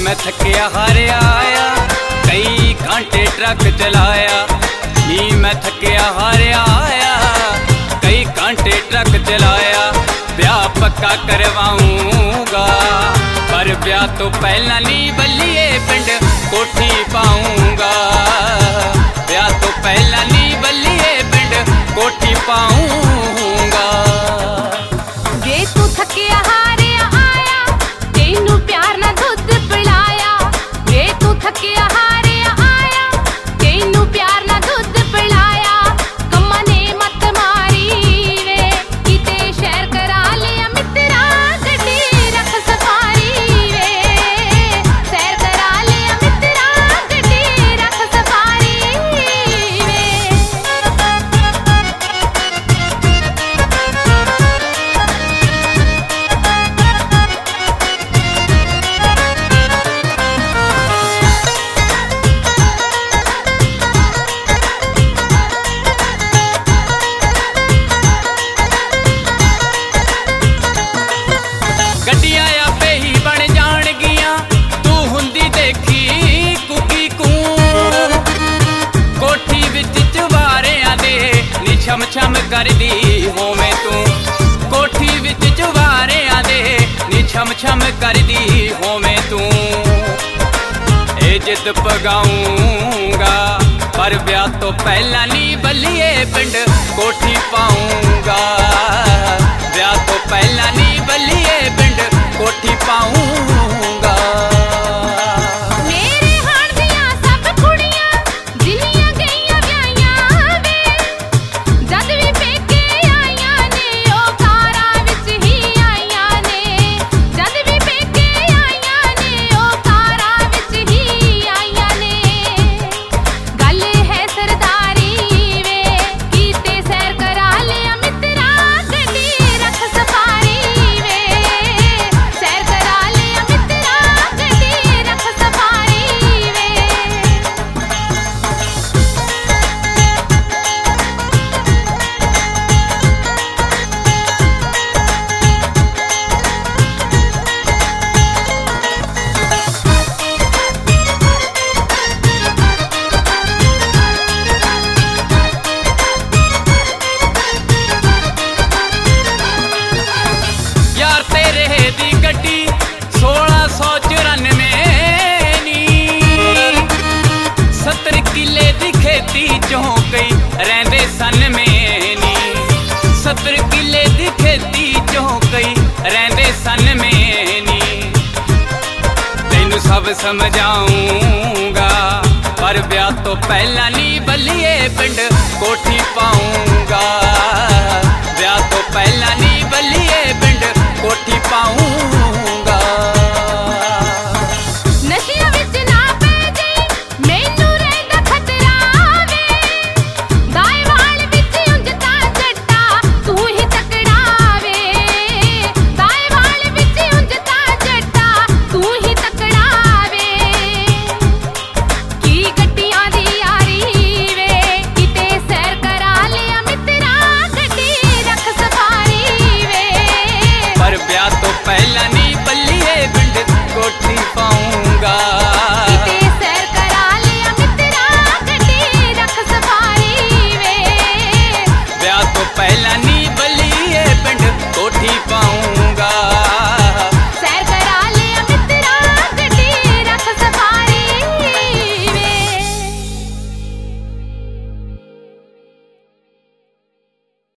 मैं थकिया हारिया आया, कई घंटे ट्रक चलाया। नी मैं थकिया हारिया आया, कई घंटे ट्रक चलाया। ब्याह पक्का करवाऊंगा, पर ब्याह तो पहला नी बल्लिए पिंड कोठी पाऊंगा। ब्याह तो पहला नी बल्लिए पिंड कोठी पाऊंगा। जे तू थकिया हारिया आया, तेनू प्यार ना दुध पिलाया। जे तू थकिया हारिया आया, तेनू प्यार ना दुध पिलाया। कम्मा ने मत मारी वे, किते शहर करा लिया मित्रा, गड्डी रख सफारी वे। सैर करा लिया मित्रा, गड्डी रख सफारी वे। गड्डियां आपे ही बन जाणगियां, तू हुंदी देखी कुकी कूं। कोठी विच चुबारियां दे नी छम छम करदी होवें तू। कोठी विच चुबारियां दे नी छम छम करदी होवें तू। ए जिद पगाऊंगा, पर ब्याह तो पहला नी बल्लिए पिंड कोठी पाऊंगा। ब्याह तो पहला नी बल्लिए पिंड कोठी पाऊंगा। मेरे हाण दियां सब कुड़ियां जिन्नियां गईयां व्याहियां वे, जद भी पेके आईयां ने ओ कारां विच ही आईयां ने। जद भी पेके आईयां ने ओ कारां विच ही आईयां ने। गल है सरदारी वे, कीते सैर करा लिया मित्रा, गड्डी रख सफारी वे। सैर करा लिया मित्रा, गड्डी रख सफारी वे। यार तेरे दी गड्डी 1694 नी। 70 किले दी खेती चों कई रहिंदे सन में नी। 70 किले दी खेती चों कई रहिंदे सन में नी। तैनू सब समझाऊंगा, पर ब्याह तो पहला नी बल्लिए पिंड कोठी पाऊंगा। ब्याह तो पहला नी बल्लिए पिंड कोठी पाऊंगा।